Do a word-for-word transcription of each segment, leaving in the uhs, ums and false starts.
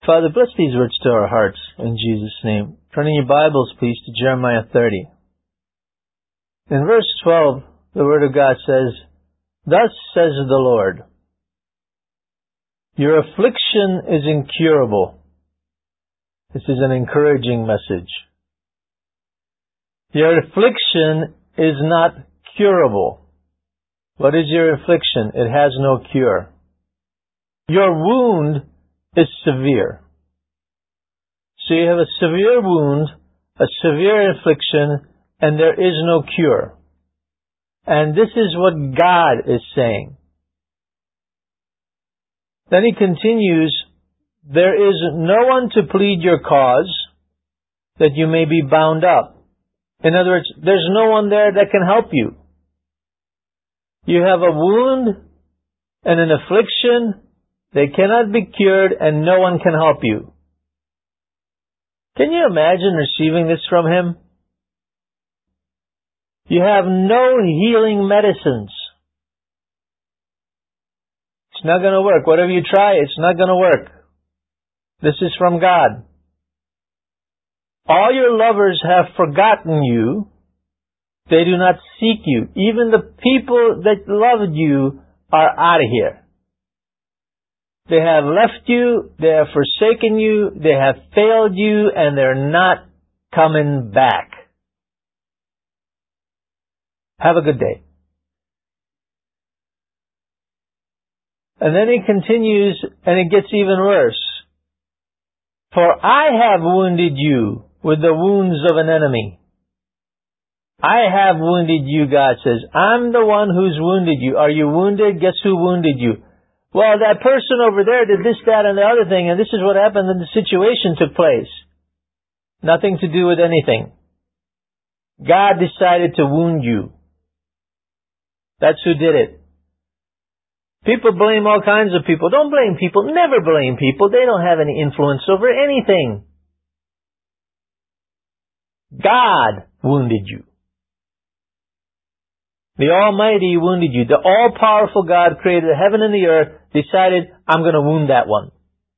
Father, bless these words to our hearts in Jesus' name. Turning your Bibles, please, to Jeremiah thirty. In verse twelve, the Word of God says, "Thus says the Lord, your affliction is incurable." This is an encouraging message. Your affliction is not curable. What is your affliction? It has no cure. Your wound is severe. So you have a severe wound, a severe affliction, and there is no cure. And this is what God is saying. Then he continues, there is no one to plead your cause that you may be bound up. In other words, there's no one there that can help you. You have a wound and an affliction. They cannot be cured and no one can help you. Can you imagine receiving this from him? You have no healing medicines. It's not going to work. Whatever you try, it's not going to work. This is from God. All your lovers have forgotten you. They do not seek you. Even the people that loved you are out of here. They have left you, they have forsaken you, they have failed you, and they're not coming back. Have a good day. And then he continues, and it gets even worse. For I have wounded you with the wounds of an enemy. I have wounded you, God says. I'm the one who's wounded you. Are you wounded? Guess who wounded you? Well, that person over there did this, that, and the other thing, and this is what happened and the situation took place. Nothing to do with anything. God decided to wound you. That's who did it. People blame all kinds of people. Don't blame people. Never blame people. They don't have any influence over anything. God wounded you. The Almighty wounded you. The all-powerful God created the heaven and the earth, decided, I'm going to wound that one.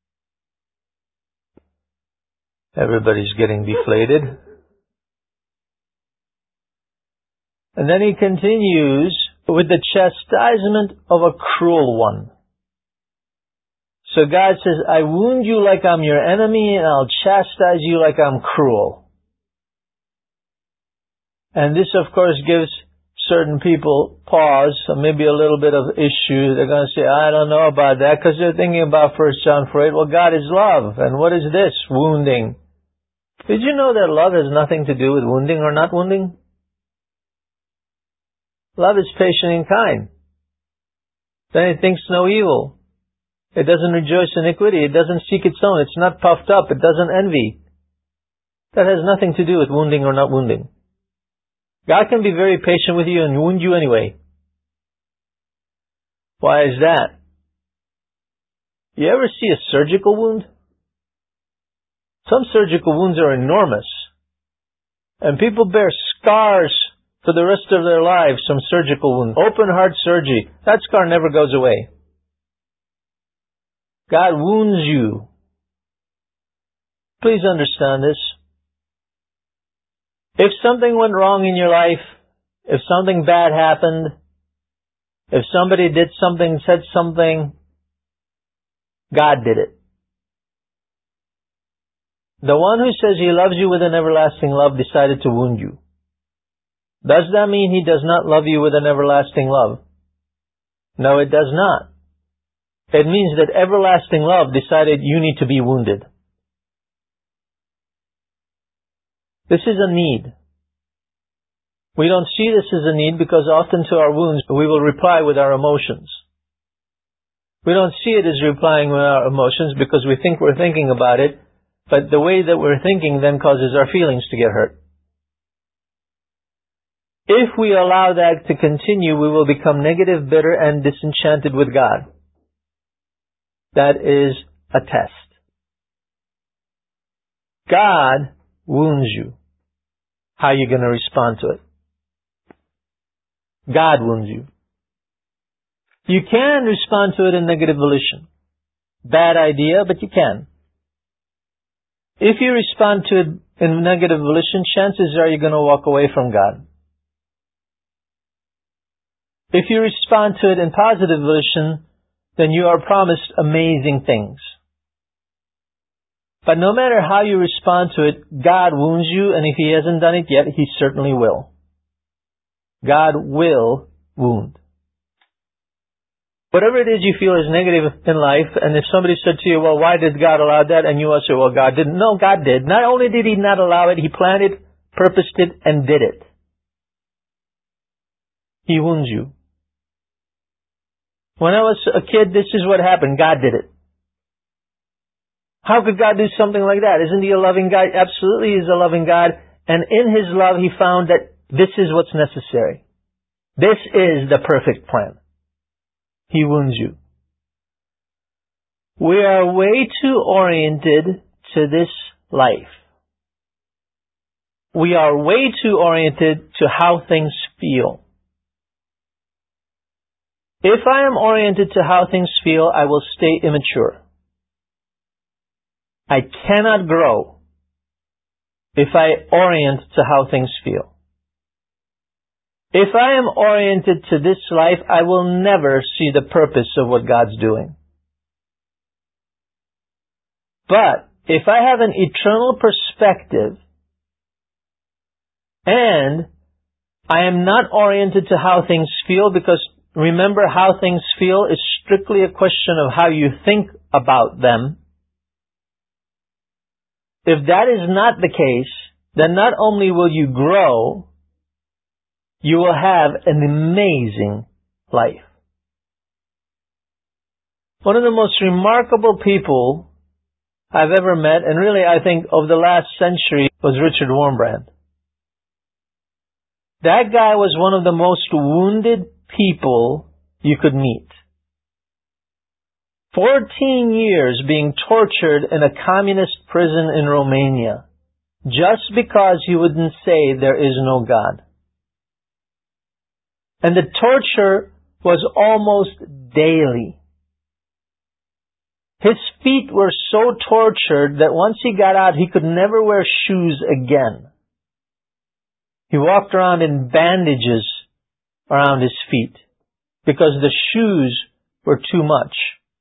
Everybody's getting deflated. And then he continues with the chastisement of a cruel one. So God says, I wound you like I'm your enemy, and I'll chastise you like I'm cruel. And this, of course, gives certain people pause, or maybe a little bit of issue. They're going to say, I don't know about that, because they're thinking about First John four eight. Well, God is love, and what is this? Wounding. Did you know that love has nothing to do with wounding or not wounding? Love is patient and kind. Then it thinks no evil. It doesn't rejoice in iniquity. It doesn't seek its own. It's not puffed up. It doesn't envy. That has nothing to do with wounding or not wounding. God can be very patient with you and wound you anyway. Why is that? You ever see a surgical wound? Some surgical wounds are enormous. And people bear scars for the rest of their lives from surgical wounds. Open heart surgery. That scar never goes away. God wounds you. Please understand this. If something went wrong in your life, if something bad happened, if somebody did something, said something, God did it. The one who says he loves you with an everlasting love decided to wound you. Does that mean he does not love you with an everlasting love? No, it does not. It means that everlasting love decided you need to be wounded. This is a need. We don't see this as a need because often to our wounds we will reply with our emotions. We don't see it as replying with our emotions because we think we're thinking about it, but the way that we're thinking then causes our feelings to get hurt. If we allow that to continue, we will become negative, bitter, and disenchanted with God. That is a test. God wounds you. How are you going to respond to it? God wounds you. You can respond to it in negative volition. Bad idea, but you can. If you respond to it in negative volition, chances are you're going to walk away from God. If you respond to it in positive volition, then you are promised amazing things. But no matter how you respond to it, God wounds you, and if He hasn't done it yet, He certainly will. God will wound. Whatever it is you feel is negative in life, and if somebody said to you, well, why did God allow that? And you will say, well, God didn't. No, God did. Not only did He not allow it, He planned it, purposed it, and did it. He wounds you. When I was a kid, this is what happened. God did it. How could God do something like that? Isn't He a loving God? Absolutely, He's a loving God. And in His love, He found that this is what's necessary. This is the perfect plan. He wounds you. We are way too oriented to this life. We are way too oriented to how things feel. If I am oriented to how things feel, I will stay immature. I cannot grow if I orient to how things feel. If I am oriented to this life, I will never see the purpose of what God's doing. But if I have an eternal perspective and I am not oriented to how things feel, because remember, how things feel is strictly a question of how you think about them. If that is not the case, then not only will you grow, you will have an amazing life. One of the most remarkable people I've ever met, and really I think of the last century, was Richard Wurmbrand. That guy was one of the most wounded people you could meet. Fourteen years being tortured in a communist prison in Romania, just because he wouldn't say there is no God. And the torture was almost daily. His feet were so tortured that once he got out, he could never wear shoes again. He walked around in bandages around his feet because the shoes were too much.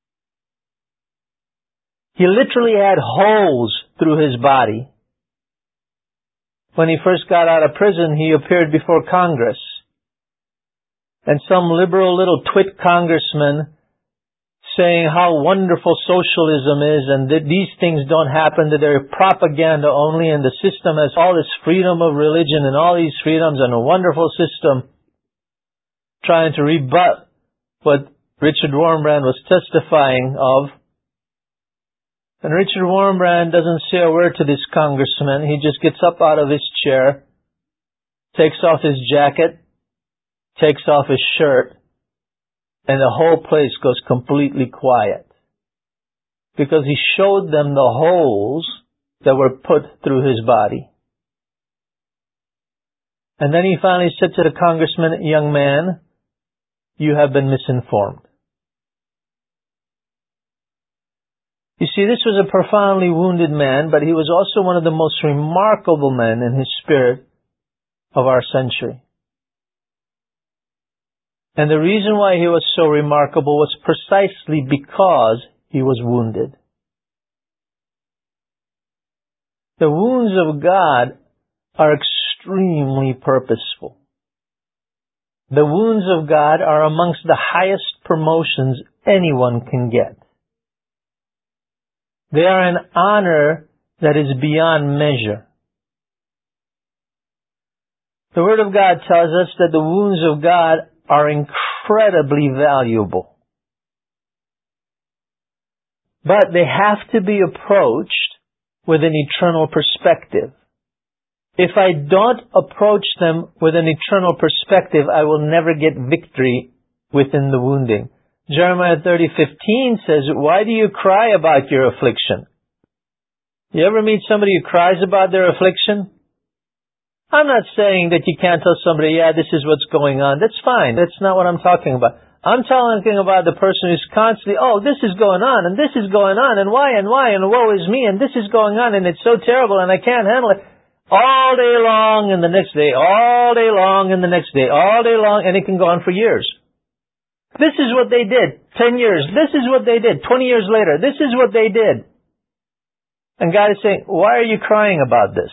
He literally had holes through his body. When he first got out of prison, he appeared before Congress. And some liberal little twit congressman saying how wonderful socialism is and that these things don't happen, that they're propaganda only, and the system has all this freedom of religion and all these freedoms and a wonderful system, trying to rebut what Richard Wurmbrand was testifying of. And Richard Wurmbrand doesn't say a word to this congressman. He just gets up out of his chair, takes off his jacket, takes off his shirt, and the whole place goes completely quiet. Because he showed them the holes that were put through his body. And then he finally said to the congressman, "Young man, you have been misinformed." You see, this was a profoundly wounded man, but he was also one of the most remarkable men in his spirit of our century. And the reason why he was so remarkable was precisely because he was wounded. The wounds of God are extremely purposeful. The wounds of God are amongst the highest promotions anyone can get. They are an honor that is beyond measure. The Word of God tells us that the wounds of God are incredibly valuable. But they have to be approached with an eternal perspective. If I don't approach them with an eternal perspective, I will never get victory within the wounding. Jeremiah thirty fifteen says, "Why do you cry about your affliction?" You ever meet somebody who cries about their affliction? I'm not saying that you can't tell somebody, yeah, this is what's going on. That's fine. That's not what I'm talking about. I'm talking about the person who's constantly, oh, this is going on, and this is going on, and why, and why, and woe is me, and this is going on, and it's so terrible, and I can't handle it. All day long, and the next day, all day long, and the next day, all day long, and it can go on for years. This is what they did. Ten years. This is what they did. Twenty years later. This is what they did. And God is saying, why are you crying about this?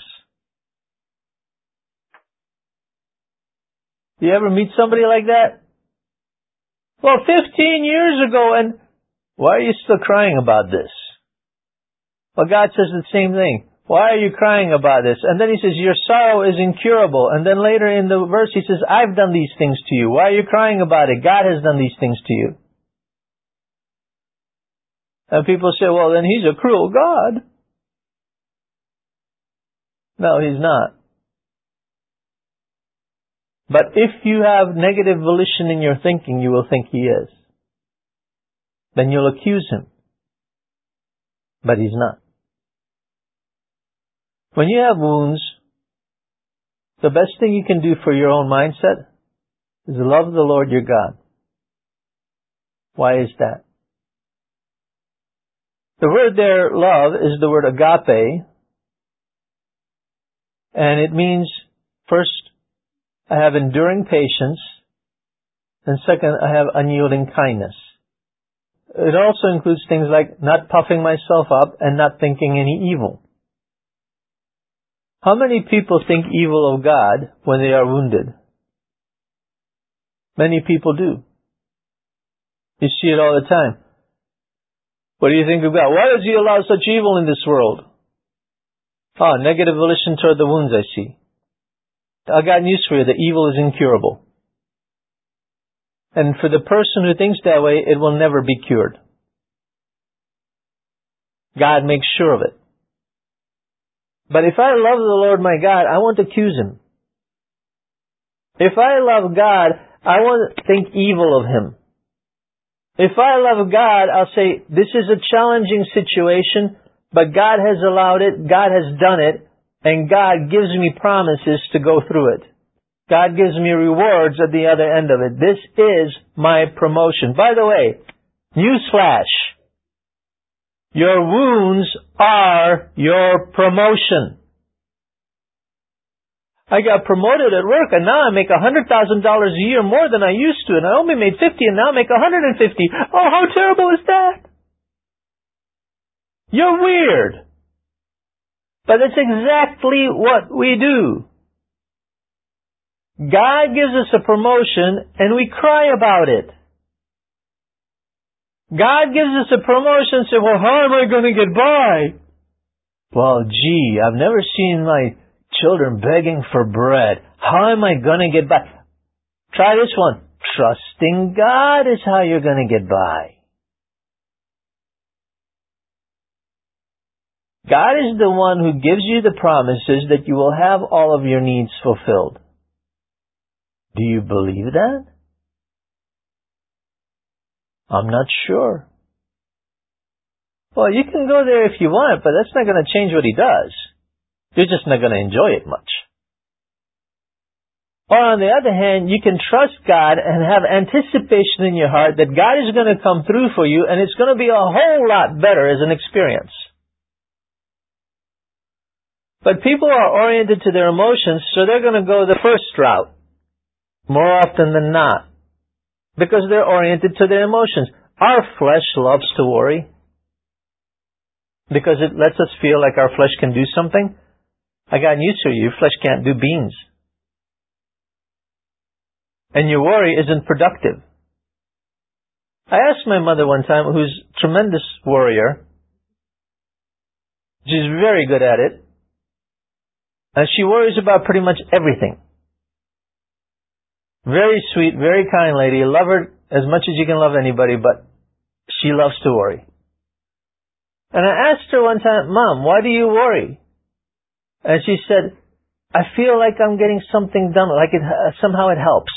Do you ever meet somebody like that? Well, fifteen years ago, and why are you still crying about this? Well, God says the same thing. Why are you crying about this? And then He says, your sorrow is incurable. And then later in the verse He says, I've done these things to you. Why are you crying about it? God has done these things to you. And people say, well, then He's a cruel God. No, He's not. But if you have negative volition in your thinking, you will think He is. Then you'll accuse Him. But He's not. When you have wounds, the best thing you can do for your own mindset is love the Lord your God. Why is that? The word there, love, is the word agape. And it means, first, I have enduring patience, and second, I have unyielding kindness. It also includes things like not puffing myself up and not thinking any evil. How many people think evil of God when they are wounded? Many people do. You see it all the time. What do you think of God? Why does He allow such evil in this world? Ah, negative volition toward the wounds I see. I got news for you. The evil is incurable. And for the person who thinks that way, it will never be cured. God makes sure of it. But if I love the Lord my God, I won't accuse Him. If I love God, I won't think evil of Him. If I love God, I'll say, this is a challenging situation, but God has allowed it, God has done it, and God gives me promises to go through it. God gives me rewards at the other end of it. This is my promotion. By the way, newsflash. Your wounds are your promotion. I got promoted at work and now I make one hundred thousand dollars a year more than I used to, and I only made fifty and now I make one hundred fifty. Oh, how terrible is that? You're weird. But it's exactly what we do. God gives us a promotion and we cry about it. God gives us a promotion and say, well, how am I going to get by? Well, gee, I've never seen my children begging for bread. How am I going to get by? Try this one. Trusting God is how you're going to get by. God is the one who gives you the promises that you will have all of your needs fulfilled. Do you believe that? I'm not sure. Well, you can go there if you want, but that's not going to change what He does. You're just not going to enjoy it much. Or on the other hand, you can trust God and have anticipation in your heart that God is going to come through for you and it's going to be a whole lot better as an experience. But people are oriented to their emotions, so they're going to go the first route more often than not because they're oriented to their emotions. Our flesh loves to worry because it lets us feel like our flesh can do something. I got news for you. Your flesh can't do beans. And your worry isn't productive. I asked my mother one time, who's a tremendous worrier. She's very good at it. And she worries about pretty much everything. Very sweet, very kind lady. Love her as much as you can love anybody, but she loves to worry. And I asked her one time, Mom, why do you worry? And she said, I feel like I'm getting something done, like it uh, somehow it helps.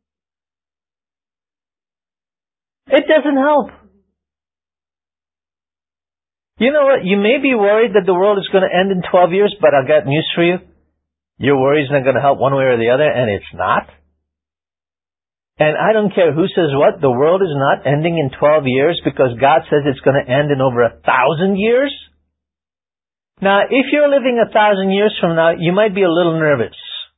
It doesn't help. You know what? You may be worried that the world is going to end in twelve years, but I've got news for you. Your worry is not going to help one way or the other, and it's not. And I don't care who says what, the world is not ending in twelve years because God says it's going to end in over a thousand years. Now, if you're living a thousand years from now, you might be a little nervous.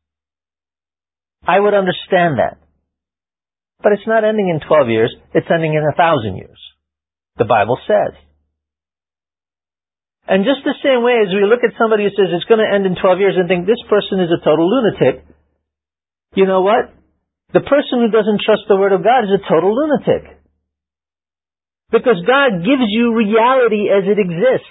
I would understand that. But it's not ending in twelve years, it's ending in a thousand years. The Bible says. And just the same way as we look at somebody who says it's going to end in twelve years and think this person is a total lunatic, you know what? The person who doesn't trust the Word of God is a total lunatic. Because God gives you reality as it exists.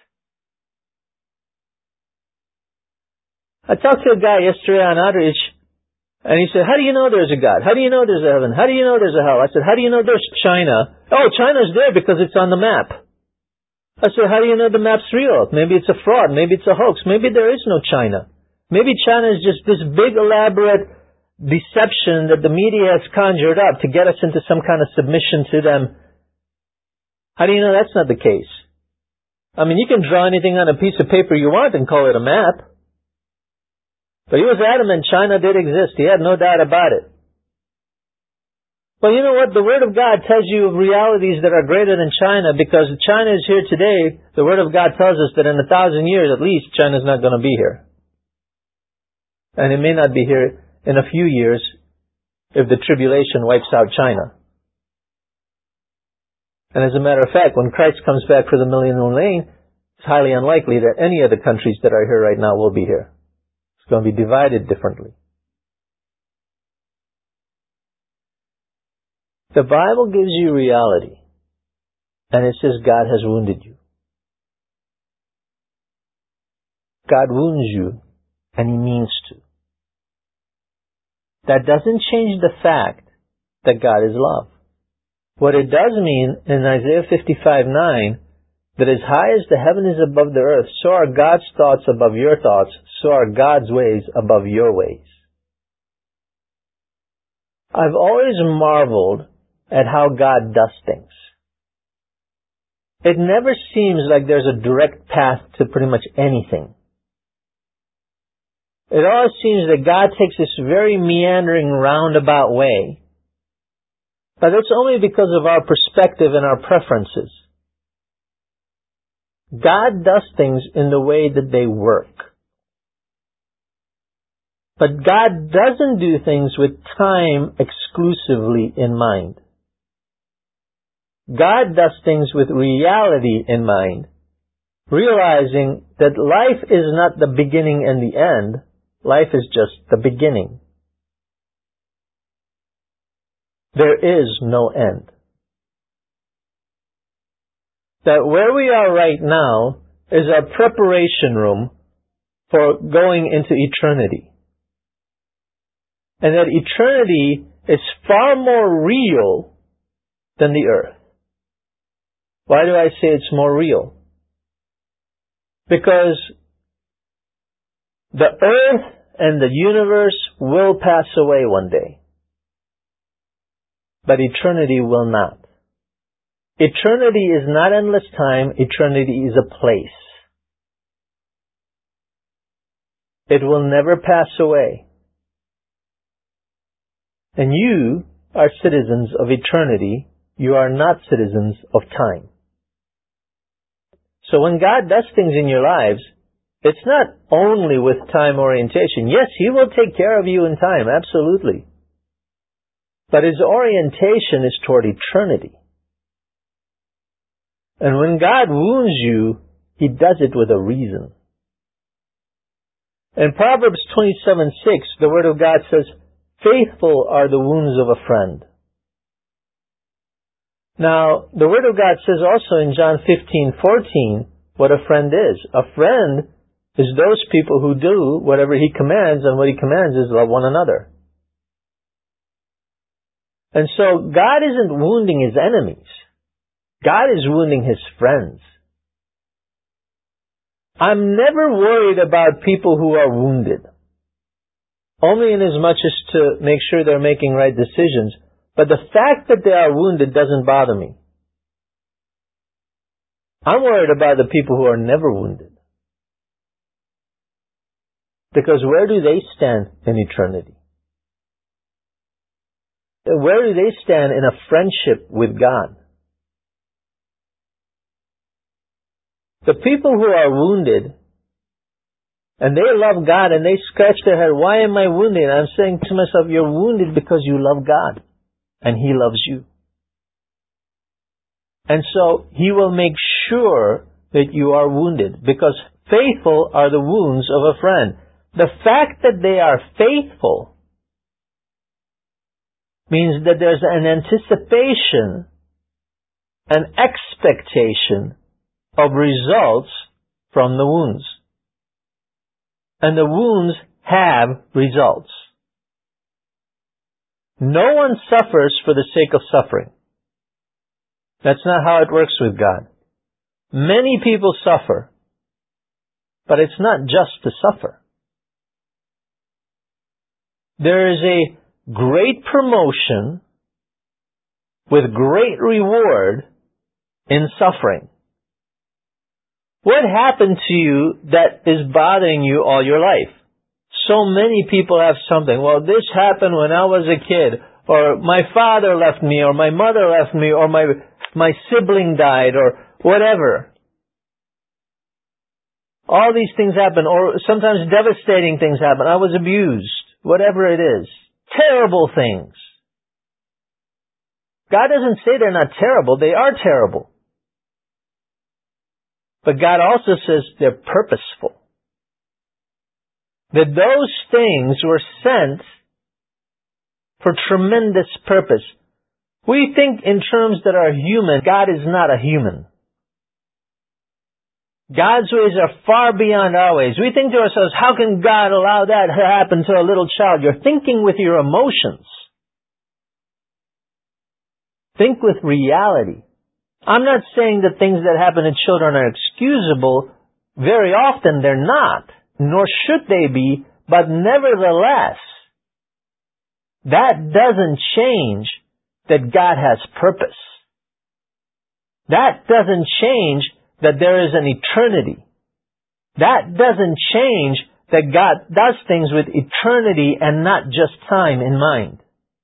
I talked to a guy yesterday on Outreach, and he said, how do you know there's a God? How do you know there's a heaven? How do you know there's a hell? I said, how do you know there's China? Oh, China's there because it's on the map. I said, how do you know the map's real? Maybe it's a fraud. Maybe it's a hoax. Maybe there is no China. Maybe China is just this big elaborate deception that the media has conjured up to get us into some kind of submission to them. How do you know that's not the case? I mean, you can draw anything on a piece of paper you want and call it a map. But he was adamant China did exist. He had no doubt about it. Well, you know what? The Word of God tells you of realities that are greater than China, because China is here today. The Word of God tells us that in a thousand years at least, China's not going to be here. And it may not be here in a few years if the tribulation wipes out China. And as a matter of fact, when Christ comes back for the millennial reign, it's highly unlikely that any of the countries that are here right now will be here. It's going to be divided differently. The Bible gives you reality, and it says God has wounded you. God wounds you, and He means to. That doesn't change the fact that God is love. What it does mean in Isaiah fifty-five nine, that as high as the heaven is above the earth, so are God's thoughts above your thoughts, so are God's ways above your ways. I've always marveled at how God does things. It never seems like there's a direct path to pretty much anything. It always seems that God takes this very meandering roundabout way. But it's only because of our perspective and our preferences. God does things in the way that they work. But God doesn't do things with time exclusively in mind. God does things with reality in mind, realizing that life is not the beginning and the end. Life is just the beginning. There is no end. That where we are right now is our preparation room for going into eternity. And that eternity is far more real than the earth. Why do I say it's more real? Because the earth and the universe will pass away one day. But eternity will not. Eternity is not endless time. Eternity is a place. It will never pass away. And you are citizens of eternity. You are not citizens of time. So when God does things in your lives, it's not only with time orientation. Yes, He will take care of you in time, absolutely. But His orientation is toward eternity. And when God wounds you, He does it with a reason. In Proverbs twenty-seven six, the Word of God says, faithful are the wounds of a friend. Now, the Word of God says also in John fifteen fourteen what a friend is. A friend is those people who do whatever He commands, and what He commands is love one another. And so God isn't wounding His enemies. God is wounding His friends. I'm never worried about people who are wounded. Only in as much as to make sure they're making right decisions. But the fact that they are wounded doesn't bother me. I'm worried about the people who are never wounded. Because where do they stand in eternity? Where do they stand in a friendship with God? The people who are wounded, and they love God, and they scratch their head, why am I wounded? I'm saying to myself, you're wounded because you love God, and He loves you. And so He will make sure that you are wounded, because faithful are the wounds of a friend. The fact that they are faithful means that there's an anticipation, an expectation of results from the wounds. And the wounds have results. No one suffers for the sake of suffering. That's not how it works with God. Many people suffer, but it's not just to suffer. There is a great promotion with great reward in suffering. What happened to you that is bothering you all your life? So many people have something. Well, this happened when I was a kid, or my father left me, or my mother left me, or my my sibling died, or whatever. All these things happen, or sometimes devastating things happen. I was abused, whatever it is. Terrible things. God doesn't say they're not terrible. They are terrible. But God also says they're purposeful. That those things were sent for tremendous purpose. We think in terms that are human. God is not a human. God's ways are far beyond our ways. We think to ourselves, how can God allow that to happen to a little child? You're thinking with your emotions. Think with reality. I'm not saying that things that happen to children are excusable. Very often they're not, nor should they be, but nevertheless, that doesn't change that God has purpose. That doesn't change that there is an eternity. That doesn't change that God does things with eternity and not just time in mind.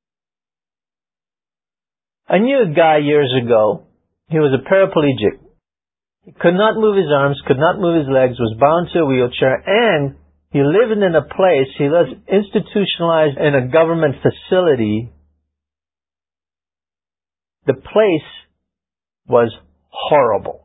I knew a guy years ago. He was a paraplegic. He could not move his arms, could not move his legs, was bound to a wheelchair, and he lived in a place, he was institutionalized in a government facility. The place was horrible.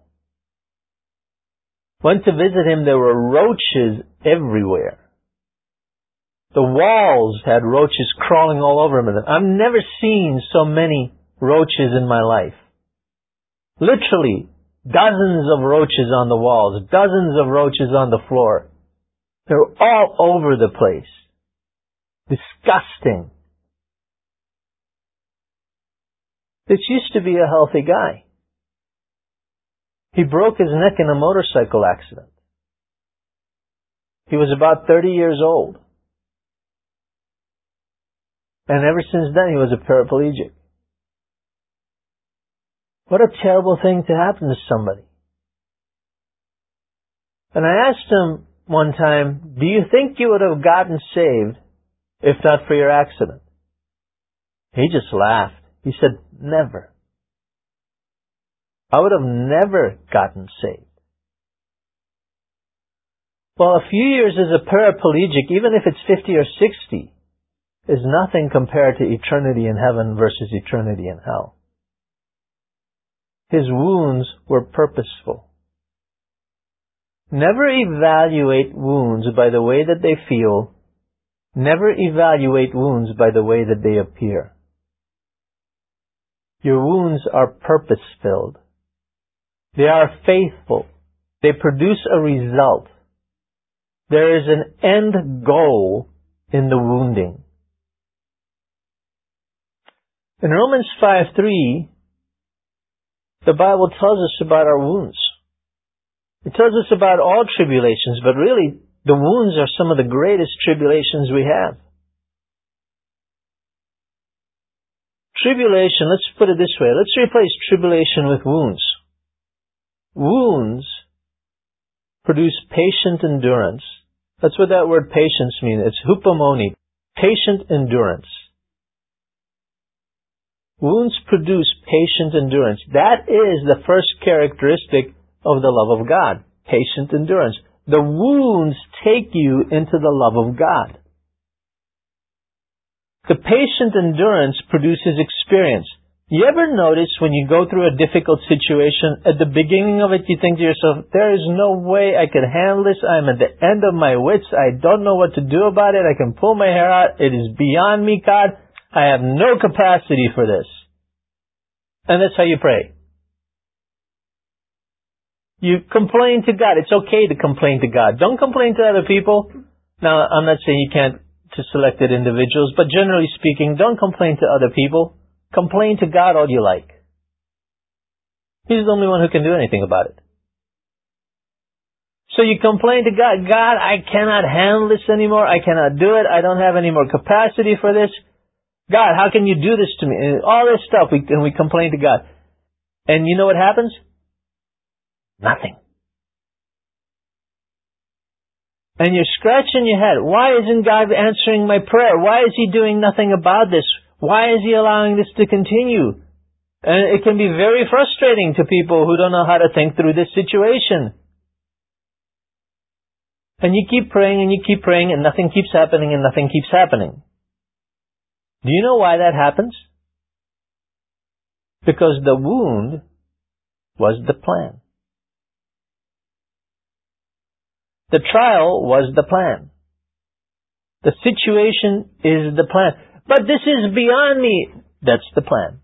Went to visit him, there were roaches everywhere. The walls had roaches crawling all over him. I've never seen so many roaches in my life. Literally, dozens of roaches on the walls, dozens of roaches on the floor. They're all over the place. Disgusting. This used to be a healthy guy. He broke his neck in a motorcycle accident. He was about thirty years old. And ever since then he was a paraplegic. What a terrible thing to happen to somebody. And I asked him one time, do you think you would have gotten saved if not for your accident? He just laughed. He said, never. I would have never gotten saved. Well, a few years as a paraplegic, even if it's fifty or sixty, is nothing compared to eternity in heaven versus eternity in hell. His wounds were purposeful. Never evaluate wounds by the way that they feel. Never evaluate wounds by the way that they appear. Your wounds are purpose-filled. They are faithful. They produce a result. There is an end goal in the wounding. In Romans five three, the Bible tells us about our wounds. It tells us about all tribulations, but really, the wounds are some of the greatest tribulations we have. Tribulation, let's put it this way. Let's replace tribulation with wounds. Wounds produce patient endurance. That's what that word patience means. It's hupomone, patient endurance. Wounds produce patient endurance. That is the first characteristic of the love of God. Patient endurance. The wounds take you into the love of God. The patient endurance produces experience. You ever notice when you go through a difficult situation, at the beginning of it you think to yourself, there is no way I can handle this. I'm at the end of my wits. I don't know what to do about it. I can pull my hair out. It is beyond me, God. I have no capacity for this. And that's how you pray. You complain to God. It's okay to complain to God. Don't complain to other people. Now, I'm not saying you can't to selected individuals, but generally speaking, don't complain to other people. Complain to God all you like. He's the only one who can do anything about it. So you complain to God, God, I cannot handle this anymore. I cannot do it. I don't have any more capacity for this. God, how can you do this to me? And all this stuff, we, and we complain to God. And you know what happens? Nothing. And you're scratching your head. Why isn't God answering my prayer? Why is He doing nothing about this? Why is He allowing this to continue? And it can be very frustrating to people who don't know how to think through this situation. And you keep praying and you keep praying and nothing keeps happening and nothing keeps happening. Do you know why that happens? Because the wound was the plan. The trial was the plan. The situation is the plan. But this is beyond me. That's the plan.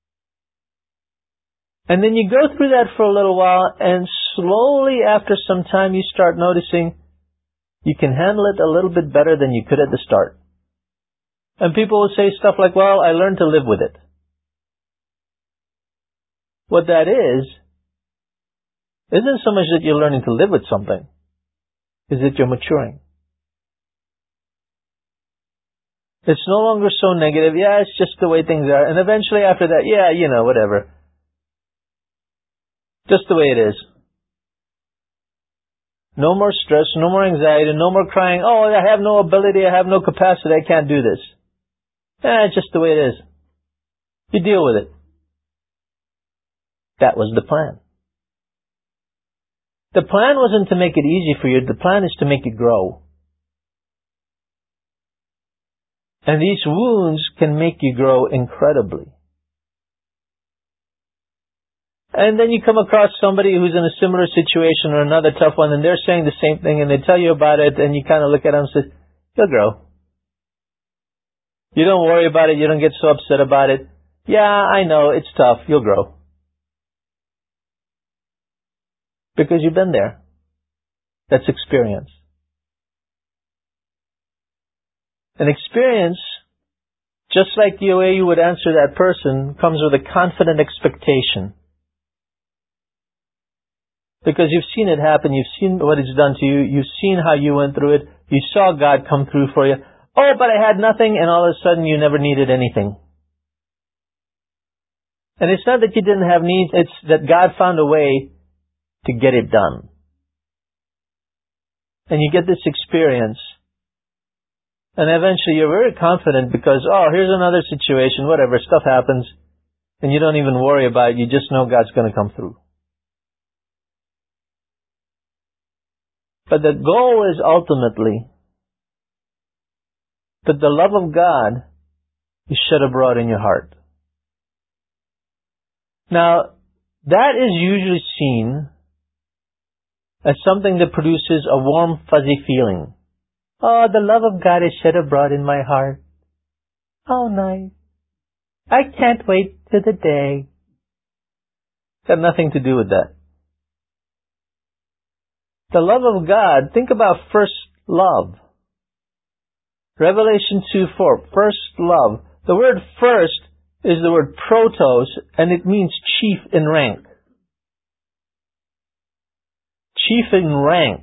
And then you go through that for a little while, and slowly after some time you start noticing you can handle it a little bit better than you could at the start. And people will say stuff like, well, I learned to live with it. What that is, isn't so much that you're learning to live with something, is that you're maturing. It's no longer so negative. Yeah, it's just the way things are. And eventually after that, yeah, you know, whatever. Just the way it is. No more stress, no more anxiety, no more crying, oh, I have no ability, I have no capacity, I can't do this. Eh, it's just the way it is. You deal with it. That was the plan. The plan wasn't to make it easy for you. The plan is to make you grow. And these wounds can make you grow incredibly. And then you come across somebody who's in a similar situation or another tough one, and they're saying the same thing, and they tell you about it, and you kind of look at them and say, you'll grow. You don't worry about it. You don't get so upset about it. Yeah, I know, it's tough. You'll grow. Because you've been there. That's experience. An experience, just like the way you would answer that person, comes with a confident expectation. Because you've seen it happen, you've seen what it's done to you, you've seen how you went through it, you saw God come through for you. Oh, but I had nothing, and all of a sudden you never needed anything. And it's not that you didn't have needs, it's that God found a way to get it done. And you get this experience. And eventually you're very confident because, oh, here's another situation, whatever, stuff happens, and you don't even worry about it, you just know God's going to come through. But the goal is ultimately that the love of God is shed abroad in your heart. Now, that is usually seen as something that produces a warm, fuzzy feeling. Oh, the love of God is shed abroad in my heart. Oh, nice. I can't wait to the day. It's got nothing to do with that. The love of God, think about first love. Revelation two four, first love. The word first is the word protos, and it means chief in rank. Chief in rank.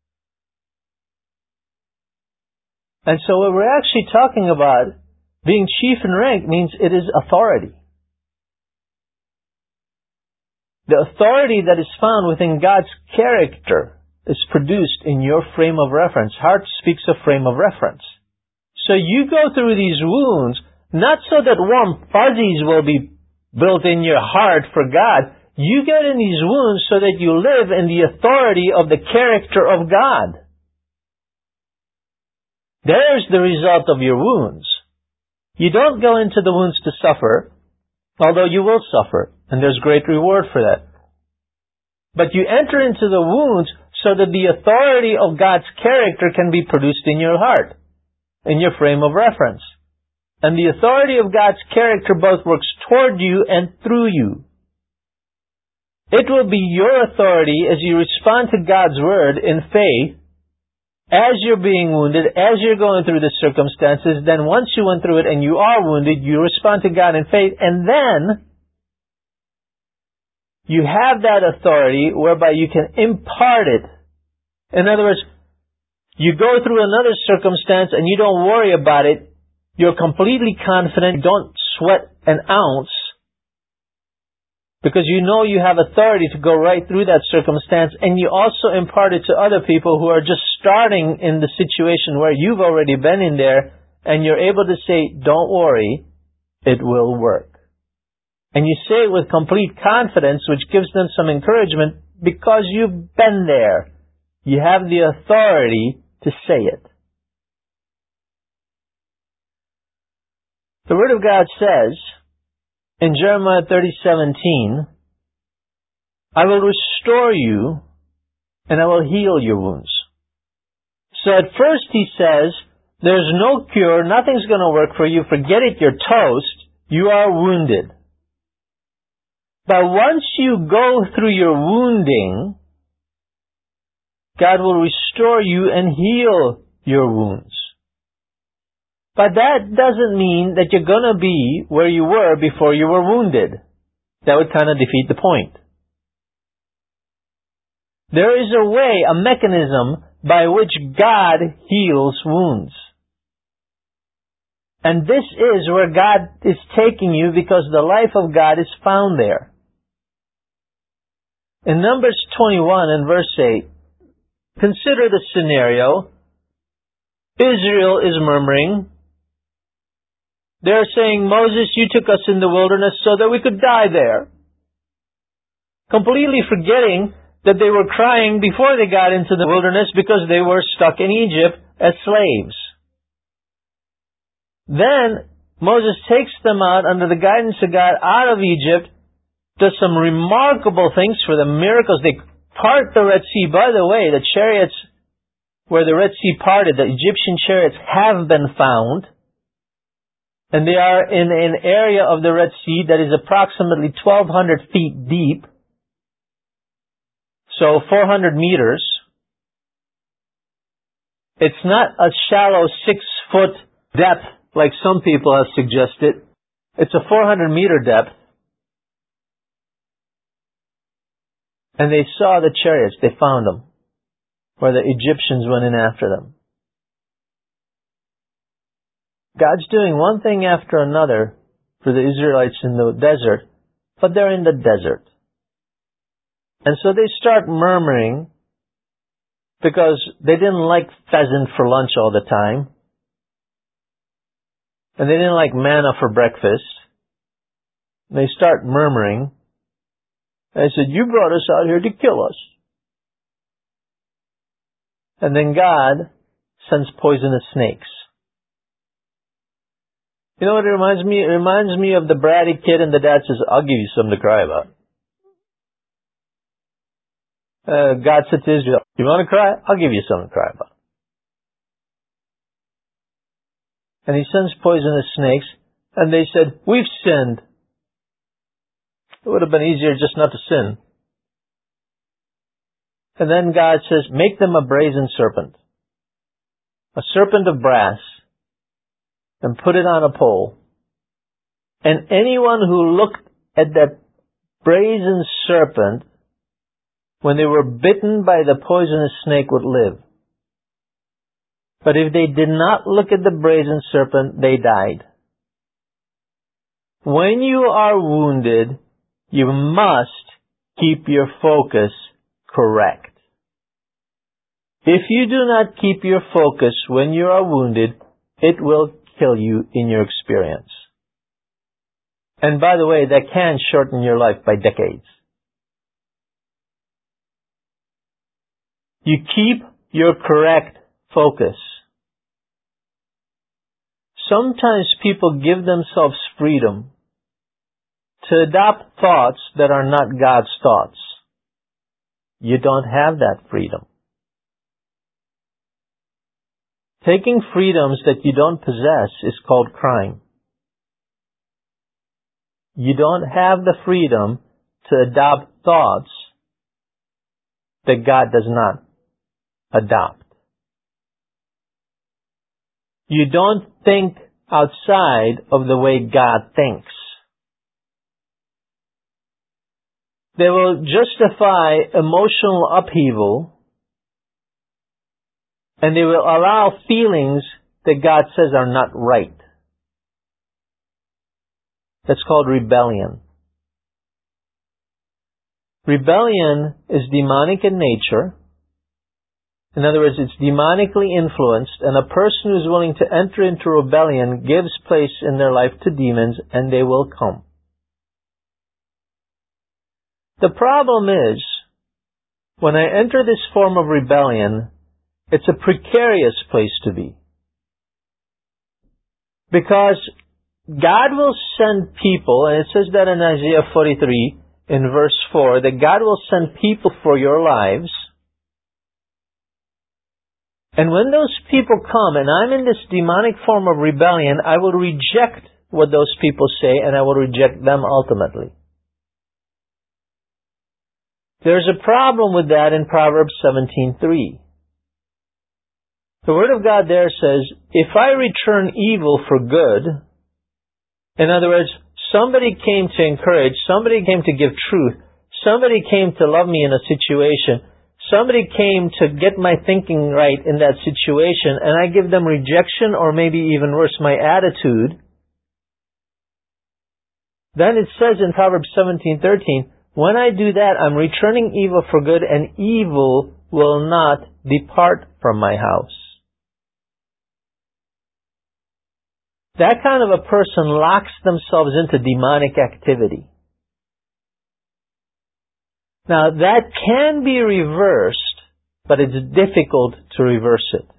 And so what we're actually talking about, being chief in rank, means it is authority. The authority that is found within God's character is produced in your frame of reference. Heart speaks of frame of reference. So you go through these wounds Not so that warm fuzzies will be built in your heart for God. You get in these wounds so that you live in the authority of the character of God. There's the result of your wounds. You don't go into the wounds to suffer, although you will suffer, and there's great reward for that. But you enter into the wounds so that the authority of God's character can be produced in your heart, in your frame of reference. And the authority of God's character both works toward you and through you. It will be your authority as you respond to God's word in faith, as you're being wounded, as you're going through the circumstances. Then once you went through it and you are wounded, you respond to God in faith, and then you have that authority whereby you can impart it. In other words, you go through another circumstance and you don't worry about it. You're completely confident. Don't sweat an ounce, because you know you have authority to go right through that circumstance, and you also impart it to other people who are just starting in the situation where you've already been in there, and you're able to say, don't worry, it will work. And you say it with complete confidence, which gives them some encouragement because you've been there. You have the authority to say it. The Word of God says in Jeremiah thirty seventeen, I will restore you and I will heal your wounds. So at first he says, there's no cure, nothing's going to work for you, forget it, you're toast, you are wounded. But once you go through your wounding, God will restore you and heal your wounds. But that doesn't mean that you're going to be where you were before you were wounded. That would kind of defeat the point. There is a way, a mechanism by which God heals wounds. And this is where God is taking you, because the life of God is found there. In Numbers twenty-one and verse eight, consider the scenario. Israel is murmuring. They're saying, Moses, you took us in the wilderness so that we could die there. Completely forgetting that they were crying before they got into the wilderness because they were stuck in Egypt as slaves. Then Moses takes them out under the guidance of God out of Egypt, does some remarkable things for them, miracles. They part the Red Sea. By the way, the chariots where the Red Sea parted, the Egyptian chariots have been found. And they are in an area of the Red Sea that is approximately twelve hundred feet deep. So four hundred meters. It's not a shallow six foot depth like some people have suggested. It's a four hundred meter depth. And they saw the chariots. They found them, where the Egyptians went in after them. God's doing one thing after another for the Israelites in the desert, but they're in the desert. And so they start murmuring because they didn't like pheasant for lunch all the time. And they didn't like manna for breakfast. They start murmuring. They said, you brought us out here to kill us. And then God sends poisonous snakes. You know what it reminds me? It reminds me of the bratty kid and the dad says, I'll give you something to cry about. Uh, God said to Israel, you want to cry? I'll give you something to cry about. And he sends poisonous snakes, and they said, we've sinned. It would have been easier just not to sin. And then God says, make them a brazen serpent, a serpent of brass, and put it on a pole. And anyone who looked at that brazen serpent when they were bitten by the poisonous snake would live. But if they did not look at the brazen serpent, they died. When you are wounded, you must keep your focus correct. If you do not keep your focus when you are wounded, it will kill you in your experience. And by the way, that can shorten your life by decades. You keep your correct focus. Sometimes people give themselves freedom to adopt thoughts that are not God's thoughts. You don't have that freedom. Taking freedoms that you don't possess is called crime. You don't have the freedom to adopt thoughts that God does not adopt. You don't think outside of the way God thinks. They will justify emotional upheaval, and they will allow feelings that God says are not right. That's called rebellion. Rebellion is demonic in nature. In other words, it's demonically influenced, and a person who is willing to enter into rebellion gives place in their life to demons, and they will come. The problem is, when I enter this form of rebellion, it's a precarious place to be. Because God will send people, and it says that in Isaiah forty-three, in verse four, that God will send people for your lives. And when those people come, and I'm in this demonic form of rebellion, I will reject what those people say, and I will reject them ultimately. There's a problem with that in Proverbs seventeen three. The Word of God there says, if I return evil for good, in other words, somebody came to encourage, somebody came to give truth, somebody came to love me in a situation, somebody came to get my thinking right in that situation, and I give them rejection, or maybe even worse, my attitude, then it says in Proverbs seventeen thirteen, when I do that, I'm returning evil for good, and evil will not depart from my house. That kind of a person locks themselves into demonic activity. Now, that can be reversed, but it's difficult to reverse it.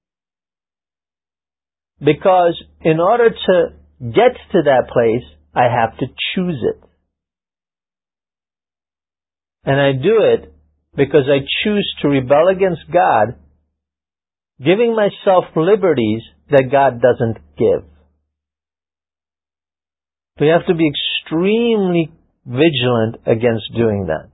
Because in order to get to that place, I have to choose it. And I do it because I choose to rebel against God, giving myself liberties that God doesn't give. We have to be extremely vigilant against doing that.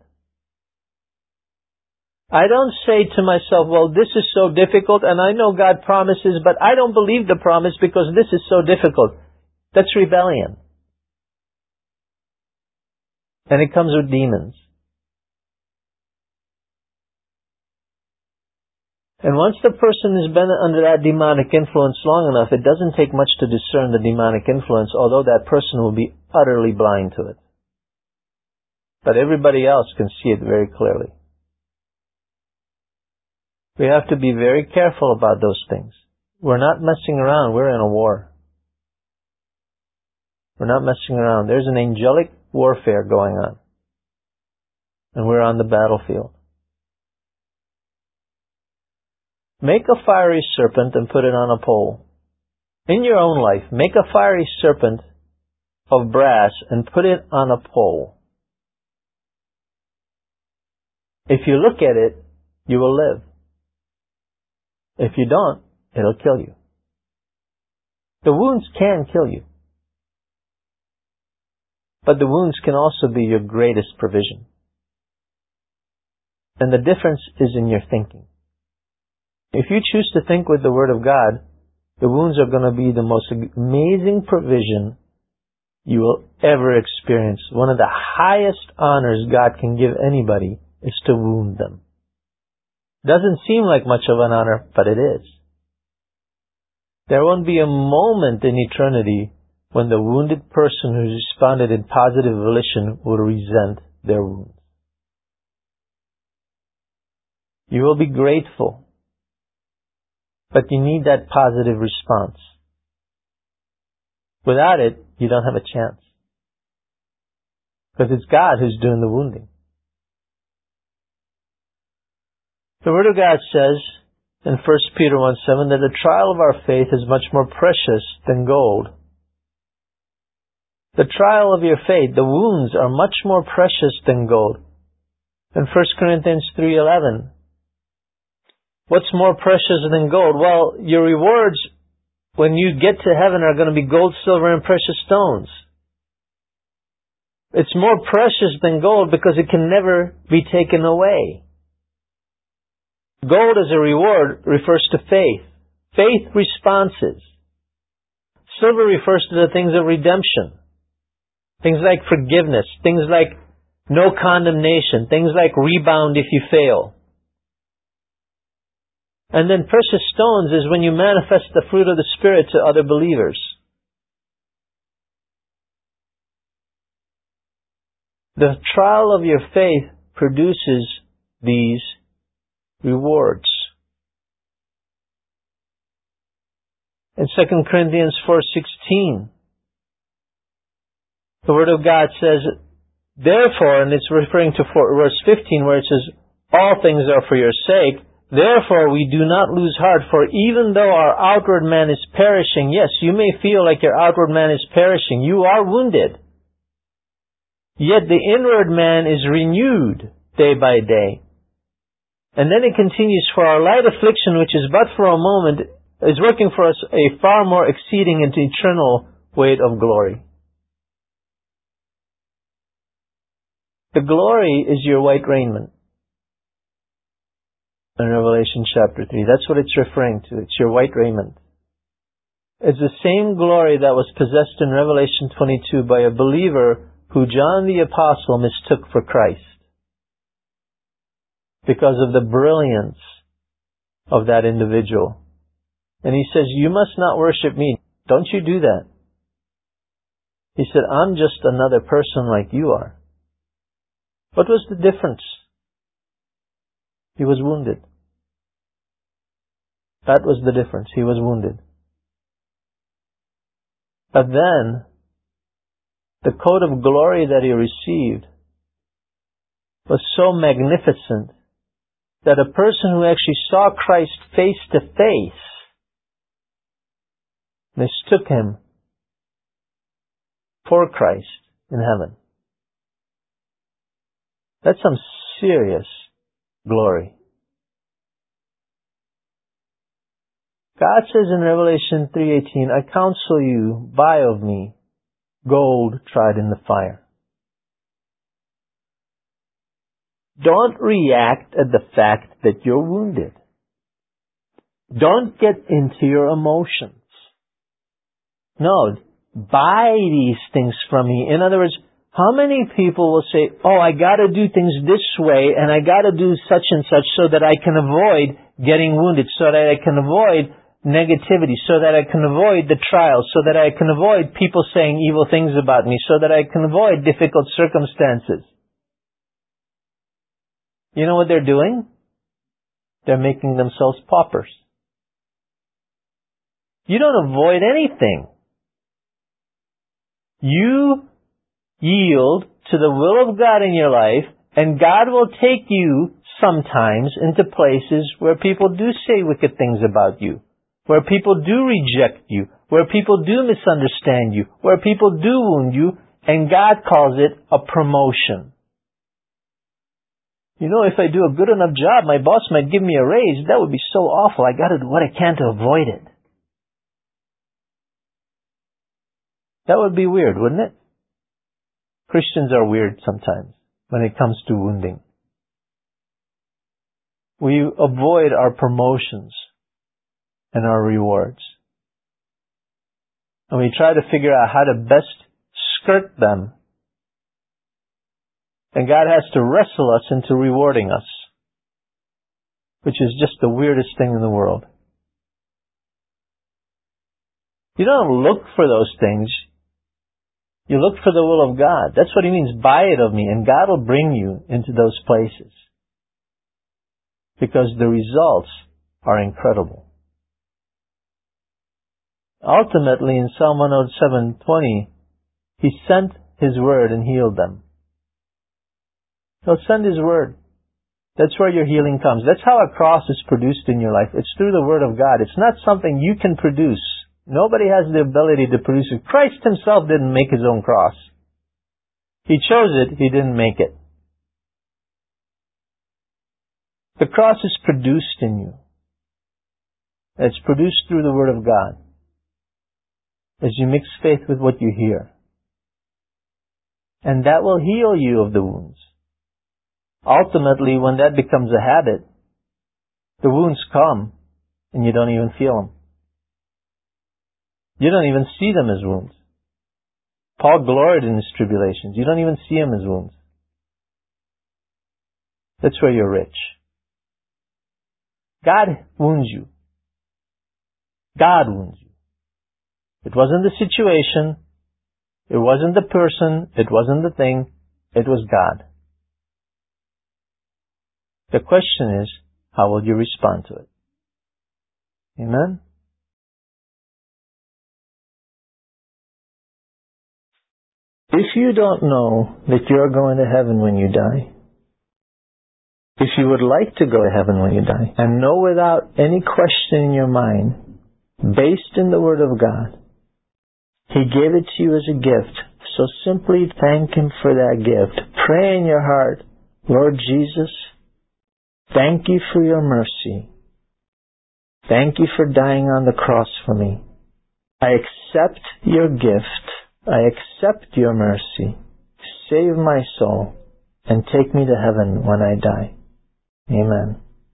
I don't say to myself, well, this is so difficult, and I know God promises, but I don't believe the promise because this is so difficult. That's rebellion. And it comes with demons. And once the person has been under that demonic influence long enough, it doesn't take much to discern the demonic influence, although that person will be utterly blind to it. But everybody else can see it very clearly. We have to be very careful about those things. We're not messing around. We're in a war. We're not messing around. There's an angelic warfare going on. And we're on the battlefield. Make a fiery serpent and put it on a pole. In your own life, make a fiery serpent of brass and put it on a pole. If you look at it, you will live. If you don't, it'll kill you. The wounds can kill you. But the wounds can also be your greatest provision. And the difference is in your thinking. If you choose to think with the Word of God, the wounds are going to be the most amazing provision you will ever experience. One of the highest honors God can give anybody is to wound them. Doesn't seem like much of an honor, but it is. There won't be a moment in eternity when the wounded person who responded in positive volition will resent their wounds. You will be grateful. But you need that positive response. Without it, you don't have a chance. Because it's God who's doing the wounding. The Word of God says in First Peter one seven that the trial of our faith is much more precious than gold. The trial of your faith, the wounds, are much more precious than gold. In First Corinthians three eleven, what's more precious than gold? Well, your rewards when you get to heaven are going to be gold, silver, and precious stones. It's more precious than gold because it can never be taken away. Gold as a reward refers to faith. Faith responses. Silver refers to the things of redemption. Things like forgiveness. Things like no condemnation. Things like rebound if you fail. And then precious stones is when you manifest the fruit of the Spirit to other believers. The trial of your faith produces these rewards. In Second Corinthians four sixteen, the Word of God says, therefore, and it's referring to verse fifteen where it says, all things are for your sake, therefore we do not lose heart, for even though our outward man is perishing, yes, you may feel like your outward man is perishing, you are wounded, yet the inward man is renewed day by day. And then it continues, for our light affliction, which is but for a moment, is working for us a far more exceeding and eternal weight of glory. The glory is your white raiment. In Revelation chapter three, that's what it's referring to. It's your white raiment. It's the same glory that was possessed in Revelation twenty-two by a believer who John the Apostle mistook for Christ, because of the brilliance of that individual. And he says, you must not worship me. Don't you do that. He said, I'm just another person like you are. What was the difference? He was wounded. That was the difference. He was wounded. But then, the coat of glory that he received was so magnificent that a person who actually saw Christ face to face mistook him for Christ in heaven. That's some serious glory. God says in Revelation three eighteen, I counsel you, buy of me gold tried in the fire. Don't react at the fact that you're wounded. Don't get into your emotions. No, buy these things from me. In other words, how many people will say, oh, I gotta do things this way, and I gotta do such and such so that I can avoid getting wounded, so that I can avoid negativity, so that I can avoid the trials, so that I can avoid people saying evil things about me, so that I can avoid difficult circumstances. You know what they're doing? They're making themselves paupers. You don't avoid anything. You yield to the will of God in your life, and God will take you sometimes into places where people do say wicked things about you, where people do reject you, where people do misunderstand you, where people do wound you, and God calls it a promotion. You know, if I do a good enough job, my boss might give me a raise. That would be so awful. I got to do what I can to avoid it. That would be weird, wouldn't it? Christians are weird sometimes when it comes to wounding. We avoid our promotions and our rewards. And we try to figure out how to best skirt them. And God has to wrestle us into rewarding us, which is just the weirdest thing in the world. You don't look for those things. You look for the will of God. That's what he means, buy it of me, and God will bring you into those places. Because the results are incredible. Ultimately, in Psalm one oh seven twenty, he sent his word and healed them. He'll send His Word. That's where your healing comes. That's how a cross is produced in your life. It's through the Word of God. It's not something you can produce. Nobody has the ability to produce it. Christ Himself didn't make His own cross. He chose it. He didn't make it. The cross is produced in you. It's produced through the Word of God. As you mix faith with what you hear. And that will heal you of the wounds. Ultimately, when that becomes a habit, the wounds come and you don't even feel them. You don't even see them as wounds. Paul gloried in his tribulations. You don't even see them as wounds. That's where you're rich. God wounds you. God wounds you. It wasn't the situation. It wasn't the person. It wasn't the thing. It was God. The question is, how will you respond to it? Amen? If you don't know that you're going to heaven when you die, if you would like to go to heaven when you die, and know without any question in your mind, based in the Word of God, He gave it to you as a gift. So simply thank Him for that gift. Pray in your heart, Lord Jesus, thank You for Your mercy. Thank You for dying on the cross for me. I accept Your gift. I accept Your mercy. Save my soul and take me to heaven when I die. Amen.